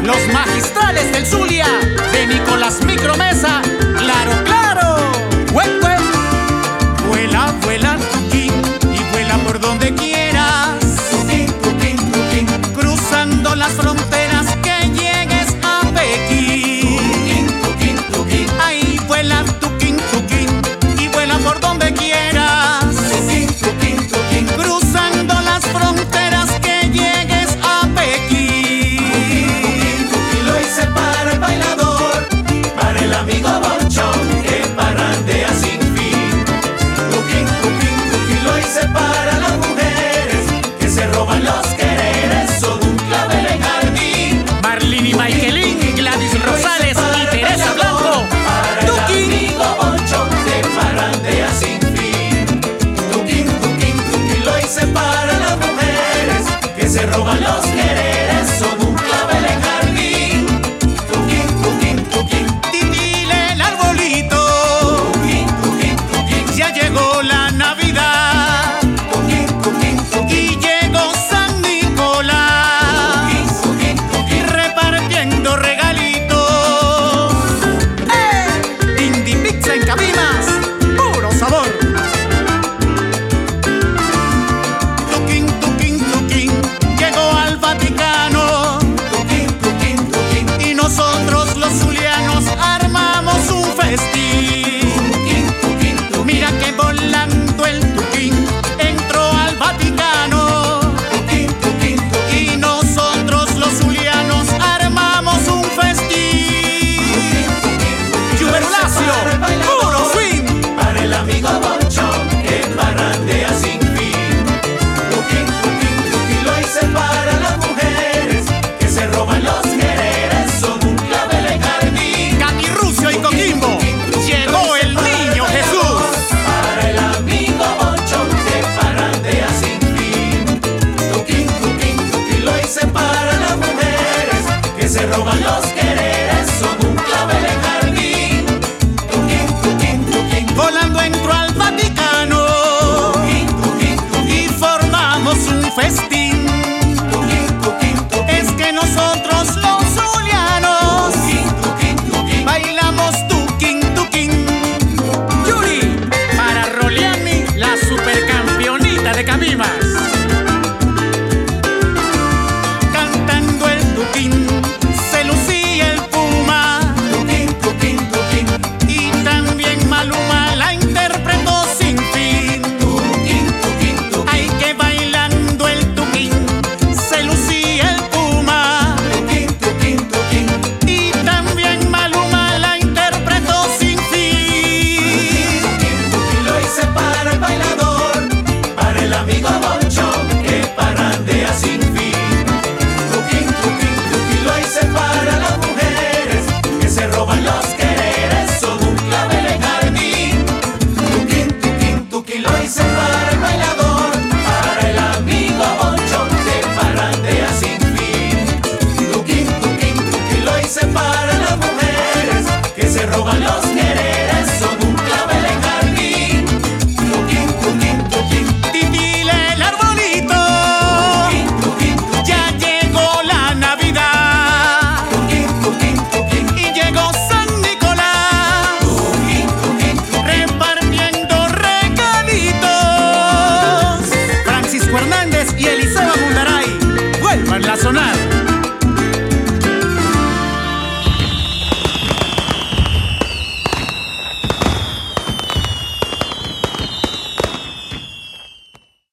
Los magistrales del Zulia, de Nicolás Micromesa, claro, claro. ¡Huec, huec! Vuela, vuela, tuquín, y vuela por donde quieras. Tuquín, tuquín, tuquín. Cruzando las fronteras que llegues a Pekín. Tuquín, tuquín, tuquín. Ahí vuela, tuquín, tuquín, y vuela por donde quieras. Tuquín, tuquín, tuquín. Cruzando las fronteras que llegues a Pekín. Tuquín, lo hice para el bailador, para el amigo bonchón que parrandea sin fin. Tuquín, tuquín, tuquín, lo hice para las mujeres que se roban los quereres, son un clavel en jardín. Marlene y Michaelín, Gladys Rosales y Teresa Blanco. Para el Tuquín. amigo bonchón que parrandea sin fin. Tuquín, tuquín, tuquín, lo hice para las mujeres que se roban